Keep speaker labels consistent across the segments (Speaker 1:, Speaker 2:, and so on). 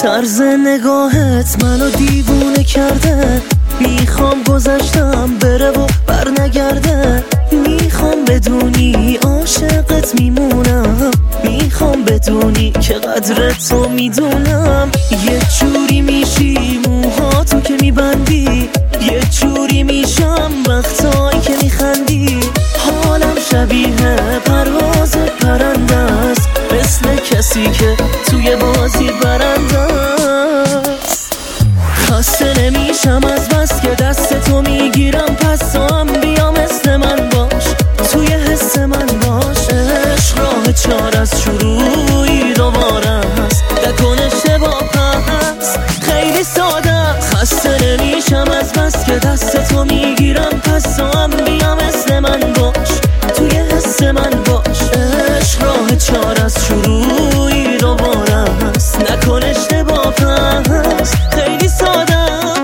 Speaker 1: طرز نگاهت منو دیوونه کرده، میخوام گذشتم بره و بر نگرده. میخوام بدونی عاشقت میمونم، میخوام بدونی که قدر تو میدونم. یه جوری میشی موهاتو که میبندی، یه جوری میشم وقتایی که میخندی. حالم شبیه پرواز پرنده است، مثل کسی که توی بازی برنده است. خسته نمیشم از بس که دست تو میگیرم، پس تو هم بیا مثل من باش، توی حس من باش. عشق راه چار از شروعی دوباره است، نکن اشتباه پس خیلی ساده است. خسته نمیشم از بس که دست تو میگیرم، پس تو هم بیا مثل من باش، توی حس من باش. عشق راه چار از شروعی دوباره است، نکن اشتباه پس خیلی ساده.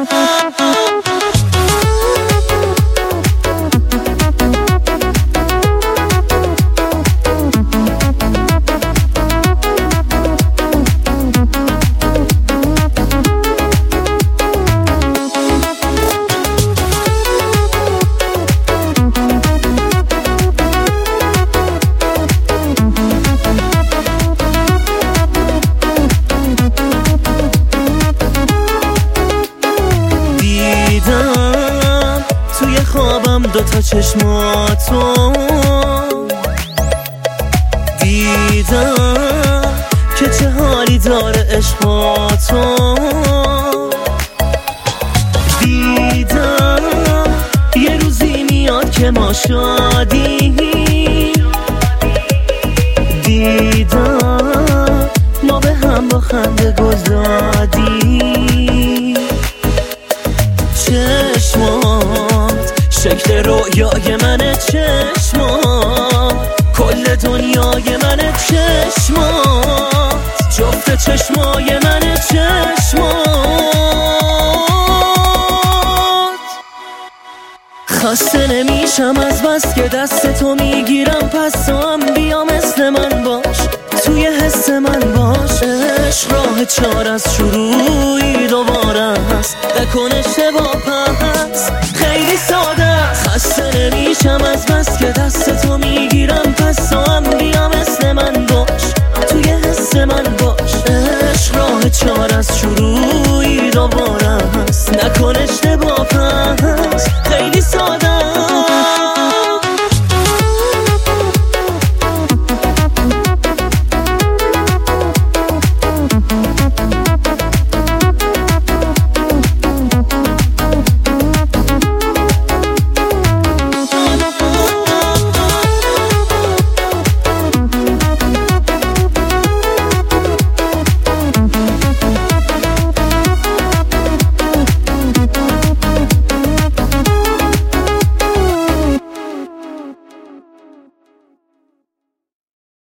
Speaker 1: توی خوابم دوتا چشماتو دیدم که چه حالی داره عشقاتو. دیدم یه روزی میاد که ما شادیم، دیدم ما به هم با خنده گذادیم. چشمات شکل رویای منه، چشمات کل دنیای منه، چشمات جفت چشمای منه، چشمات. خسته نمیشم از بس که دست تو میگیرم، پس تو هم بیا مثل من باش، توی حس من باش. عشق راه چار از شروعی دوباره است، نکن اشتباه پس خیلی ساده. خسته نمیشم از بس که دست تو میگیرم، پس تو هم بیا مثل من باش، توی حس من باش. عشق راه چار از شروعی دوباره است، نکن اشتباه پس